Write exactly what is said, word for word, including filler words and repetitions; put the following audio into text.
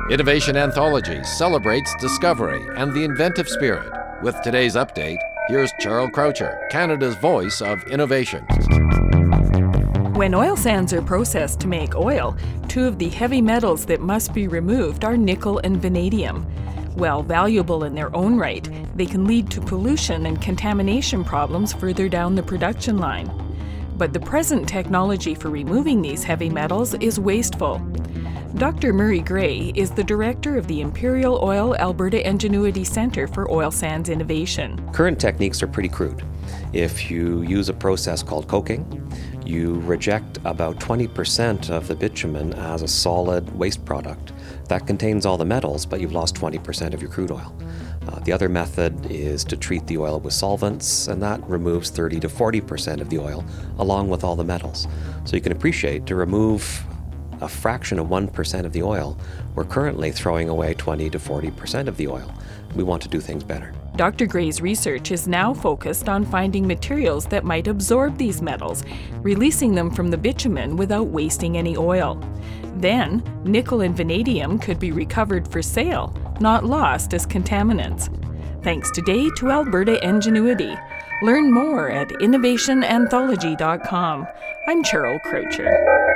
Innovation Anthology celebrates discovery and the inventive spirit. With today's update, here's Cheryl Croucher, Canada's voice of innovation. When oil sands are processed to make oil, two of the heavy metals that must be removed are nickel and vanadium. While valuable in their own right, they can lead to pollution and contamination problems further down the production line. But the present technology for removing these heavy metals is wasteful. Doctor Murray Gray is the director of the Imperial Oil Alberta Ingenuity Centre for Oil Sands Innovation. Current techniques are pretty crude. If you use a process called coking, you reject about twenty percent of the bitumen as a solid waste product. That contains all the metals, but you've lost twenty percent of your crude oil. Uh, the other method is to treat the oil with solvents, and that removes thirty to forty percent of the oil, along with all the metals. So you can appreciate, to remove a fraction of one percent of the oil, we're currently throwing away twenty to forty percent of the oil. We want to do things better. Doctor Gray's research is now focused on finding materials that might absorb these metals, releasing them from the bitumen without wasting any oil. Then, nickel and vanadium could be recovered for sale, not lost as contaminants. Thanks today to Alberta Ingenuity. Learn more at innovation anthology dot com. I'm Cheryl Croucher.